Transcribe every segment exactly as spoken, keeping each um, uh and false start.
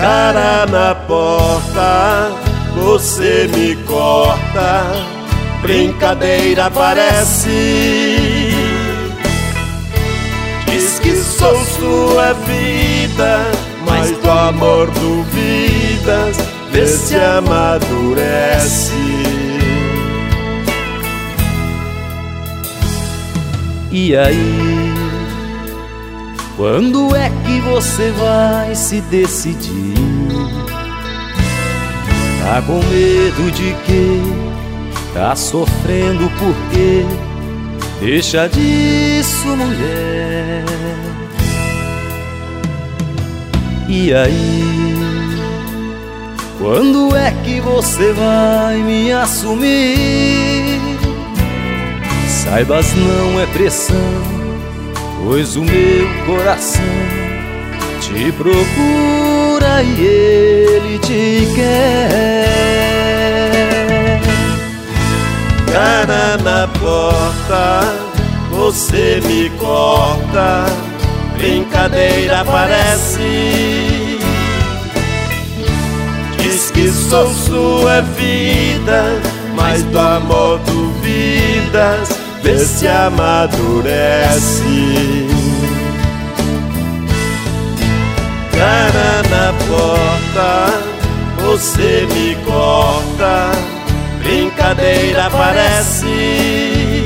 Cara na porta, você me corta, brincadeira parece. Diz que sou sua vida, mas do amor duvidas, vê se amadurece. E aí, quando é que você vai se decidir? Tá com medo de quê? Tá sofrendo por quê? Deixa disso, mulher. E aí, quando é que você vai me assumir? Saibas, não é pressão, pois o meu coração te procura e ele te quer. Cara na porta, você me corta, brincadeira parece. Diz que sou sua vida, mas do amor duvidas, vê se amadurece. Cara na porta, você me corta, brincadeira parece.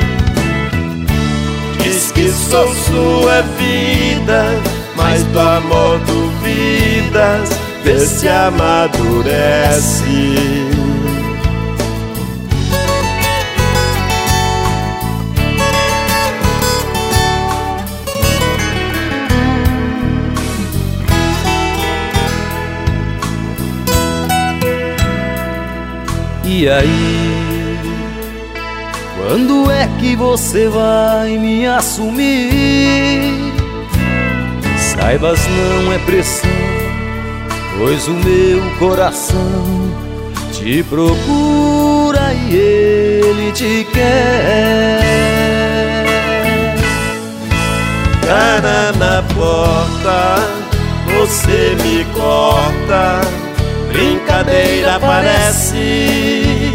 Diz que sou sua vida, mas do amor duvidas, vê se amadurece. E aí, quando é que você vai me assumir? Saibas, não é pressão, pois o meu coração te procura e ele te quer. Cara na porta, você me corta, brincadeira parece.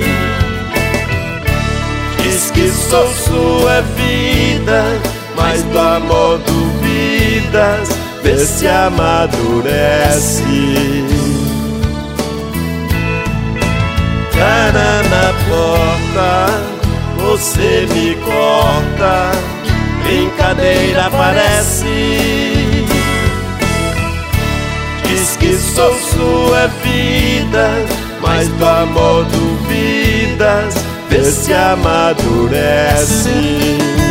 Diz que sou sua vida, mas do amor duvidas, vê se amadurece. Cara na porta, você me corta, brincadeira parece. Diz que sou sua vida, mas do amor duvidas, vê se amadurece.